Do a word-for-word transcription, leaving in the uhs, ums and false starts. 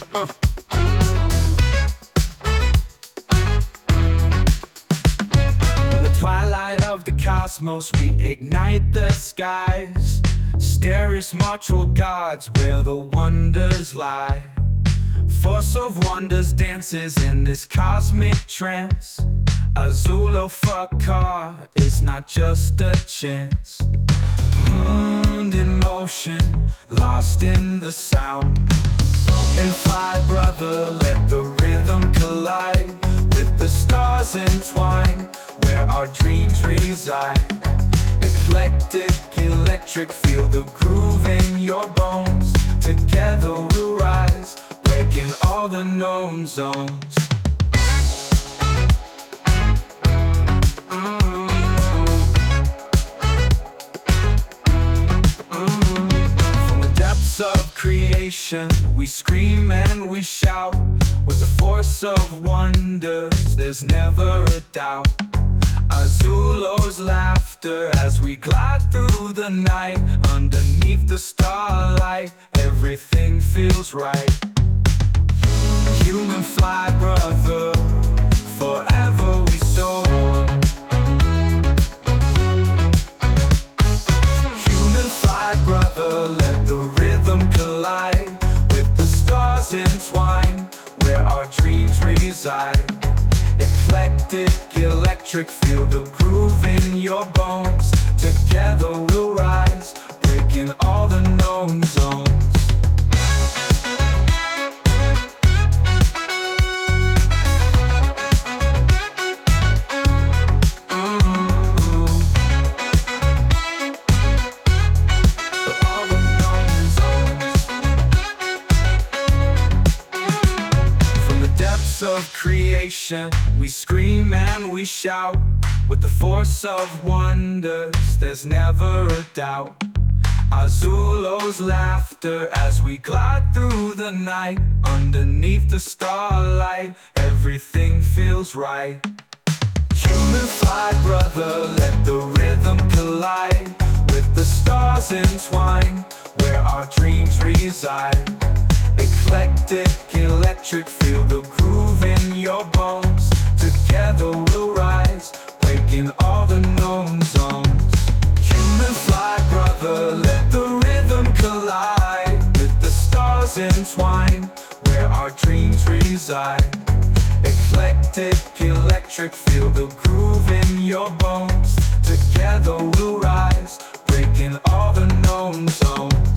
Uh. In the twilight of the cosmos, we ignite the skies. Steris martial gods where the wonders lie. Force of wonders dances in this cosmic trance. Azula Fakar is not just a chance. Moon in motion, lost in the sound. And fly, brother, let the rhythm collide. With the stars entwine, where our dreams reside. Eclectic, electric, feel the groove in your bones. Together we'll rise, breaking all the known zones. Of creation, we scream and we shout. With the force of wonders, there's never a doubt. Azula's laughter as we glide through the night. Underneath the starlight, everything feels right. Human fly, brother, forever we soar. Human fly, brother, let the rhythm collide. With the stars entwine, where our dreams reside. Eclectic, electric, feel the groove in your bones. Together we'll rise, breaking all the known zones. Of creation, we scream and we shout. With the force of wonders, there's never a doubt. Azula's laughter as we glide through the night. Underneath the starlight, everything feels right. Human fly, brother, let the rhythm collide. With the stars entwine, where our dreams reside. Eclectic, electric, feel the groove in your bones. Together we'll rise, breaking all the known zones. Human fly, brother, let the rhythm collide. With the stars entwine, where our dreams reside. Eclectic, electric, feel the groove in your bones. Together we'll rise, breaking all the known zones.